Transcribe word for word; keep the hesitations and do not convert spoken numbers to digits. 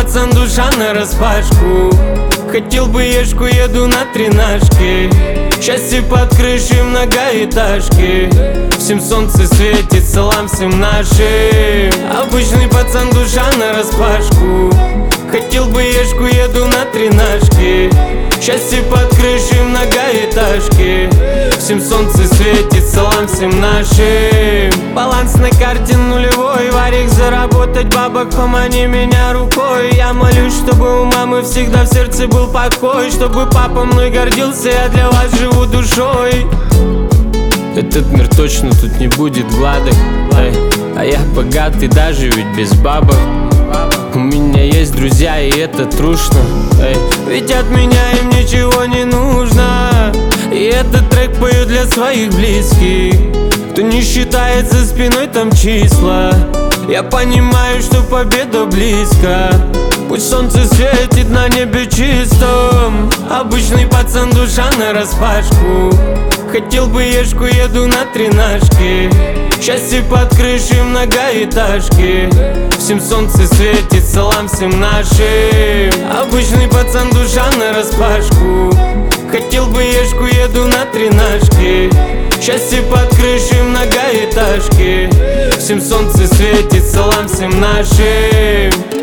пацан, душа нараспашку. Хотел бы ешку, еду на тринашке. Счастье под крышей многоэтажки. Всем солнце светит, салам всем нашим. Обычный пацан, душа нараспашку. Хотел бы ешку, еду на тринашке. Счастье под крышей многоэтажки. Всем солнце светит, салам всем нашим. Баланс на карте нулевой, варик заработать бабок, помани меня рукой. Я молюсь, чтобы у мамы всегда в сердце был покой, чтобы папа мной гордился, я для вас живу душой. Этот мир точно тут не будет гладок, эй. А я богатый даже ведь без бабок. У меня есть друзья, и это трушно, эй. Ведь от меня им ничего не нужно. И этот трек пою для своих близких, кто не считает за спиной там числа. Я понимаю, что победа близко. Пусть солнце светит на небе чистом. Обычный пацан, душа нараспашку. Хотел бы ешку, еду на тринашке. Счастье под крышей многоэтажки. Всем солнце светит, салам всем нашим. Обычный пацан, душа нараспашку. Хотел бы ешку, еду на тринашке. Счастье под крышей многоэтажки. Всем солнце светит, салам всем нашим.